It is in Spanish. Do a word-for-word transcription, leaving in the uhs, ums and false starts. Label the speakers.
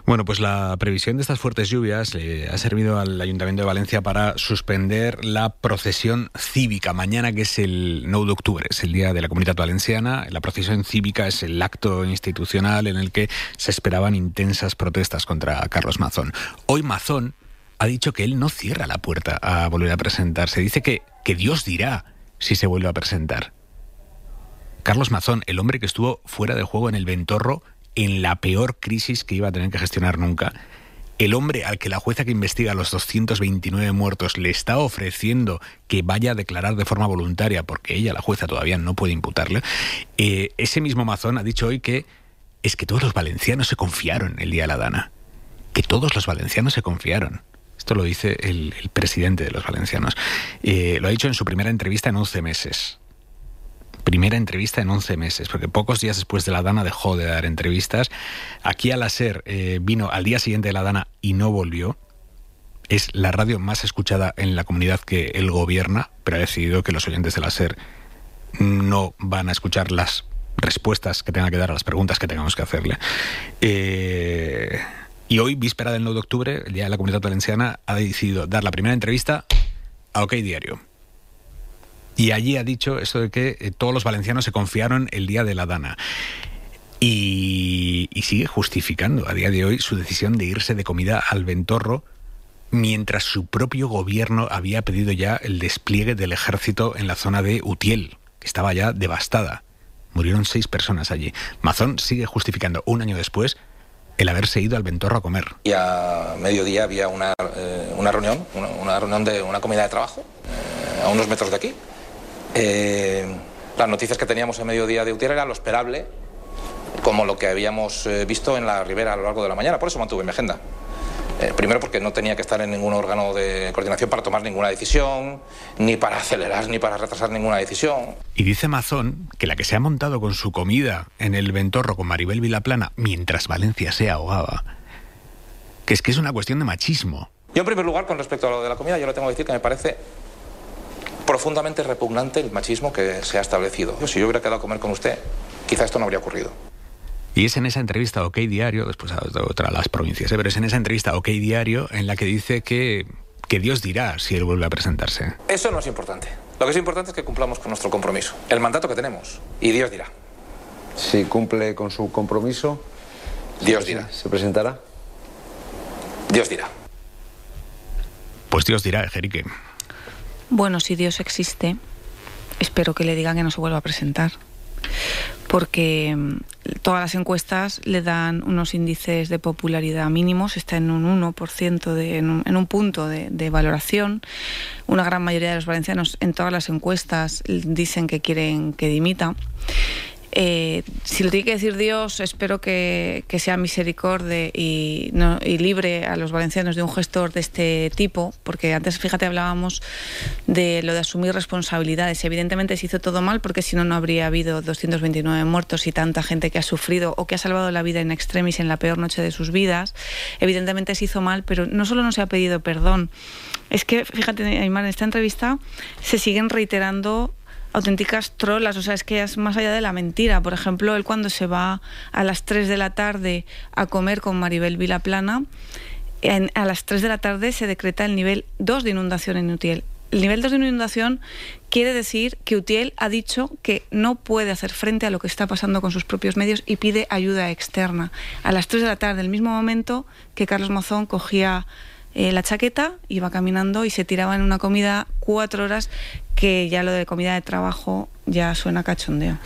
Speaker 1: Bueno, pues la previsión de estas fuertes lluvias eh, ha servido al Ayuntamiento de Valencia para suspender la procesión cívica. Mañana, que es el nueve de octubre, es el Día de la Comunidad Valenciana. La procesión cívica es el acto institucional en el que se esperaban intensas protestas contra Carlos Mazón. Hoy Mazón ha dicho que él no cierra la puerta a volver a presentarse. Dice que, que Dios dirá si se vuelve a presentar. Carlos Mazón, el hombre que estuvo fuera de juego en el Ventorro en la peor crisis que iba a tener que gestionar nunca, el hombre al que la jueza que investiga los doscientos veintinueve muertos le está ofreciendo que vaya a declarar de forma voluntaria porque ella, la jueza, todavía no puede imputarle, eh, ese mismo Mazón ha dicho hoy que es que todos los valencianos se confiaron el día de la Dana, que todos los valencianos se confiaron. Esto lo dice el, el presidente de los valencianos. Eh, lo ha dicho en su primera entrevista en once meses. Primera entrevista en once meses, porque pocos días después de la Dana dejó de dar entrevistas. Aquí a la SER eh, vino al día siguiente de la Dana y no volvió. Es la radio más escuchada en la comunidad que él gobierna, pero ha decidido que los oyentes de la SER no van a escuchar las respuestas que tenga que dar a las preguntas que tengamos que hacerle. Eh, y hoy, víspera del nueve de octubre, el Día de la Comunidad Valenciana, ha decidido dar la primera entrevista a OK Diario. Y allí ha dicho eso de que eh, todos los valencianos se confiaron el día de la Dana. Y, y sigue justificando a día de hoy su decisión de irse de comida al Ventorro, mientras su propio gobierno había pedido ya el despliegue del ejército en la zona de Utiel, que estaba ya devastada. Murieron seis personas allí. Mazón sigue justificando un año después el haberse ido al Ventorro a comer.
Speaker 2: Y a mediodía había una, eh, una reunión, una, una reunión de una comida de trabajo, eh, a unos metros de aquí. Eh, las noticias que teníamos a mediodía de Utiel era lo esperable, como lo que habíamos eh, visto en la Ribera a lo largo de la mañana. Por eso mantuve mi agenda. Eh, primero porque no tenía que estar en ningún órgano de coordinación para tomar ninguna decisión, ni para acelerar, ni para retrasar ninguna decisión.
Speaker 1: Y dice Mazón que la que se ha montado con su comida en el Ventorro con Maribel Vilaplana mientras Valencia se ahogaba, que es que es una cuestión de machismo.
Speaker 2: Yo, en primer lugar, con respecto a lo de la comida, yo le tengo que decir que me parece profundamente repugnante el machismo que se ha establecido. Yo, si yo hubiera quedado a comer con usted, quizá esto no habría ocurrido.
Speaker 1: Y es en esa entrevista a OK Diario, después a otra a las provincias, ¿eh? pero es en esa entrevista a OK Diario en la que dice que, que Dios dirá si él vuelve a presentarse.
Speaker 2: Eso no es importante. Lo que es importante es que cumplamos con nuestro compromiso, el mandato que tenemos, y Dios dirá.
Speaker 3: Si cumple con su compromiso,
Speaker 2: Dios dirá.
Speaker 3: ¿Se presentará?
Speaker 2: Dios dirá.
Speaker 1: Pues Dios dirá, Ejerique.
Speaker 4: Bueno, si Dios existe, espero que le digan que no se vuelva a presentar, porque todas las encuestas le dan unos índices de popularidad mínimos, está en un uno por ciento, de, en, un, en un punto de, de valoración. Una gran mayoría de los valencianos en todas las encuestas dicen que quieren que dimita. Eh, si lo tiene que decir Dios, espero que, que sea misericordia y, no, y libre a los valencianos de un gestor de este tipo, porque antes, fíjate, hablábamos de lo de asumir responsabilidades. Evidentemente se hizo todo mal, porque si no, no habría habido doscientos veintinueve muertos y tanta gente que ha sufrido o que ha salvado la vida in extremis en la peor noche de sus vidas. Evidentemente se hizo mal, pero no solo no se ha pedido perdón, es que, fíjate, Aymar, en esta entrevista se siguen reiterando auténticas trolas, o sea, es que es más allá de la mentira. Por ejemplo, él cuando se va a las tres de la tarde a comer con Maribel Vilaplana, en, a las tres de la tarde se decreta el nivel dos de inundación en Utiel. El nivel dos de inundación quiere decir que Utiel ha dicho que no puede hacer frente a lo que está pasando con sus propios medios y pide ayuda externa. A las tres de la tarde, el mismo momento que Carlos Mazón cogía eh, la chaqueta, iba caminando y se tiraba en una comida cuatro horas, que ya lo de comida de trabajo ya suena cachondeo.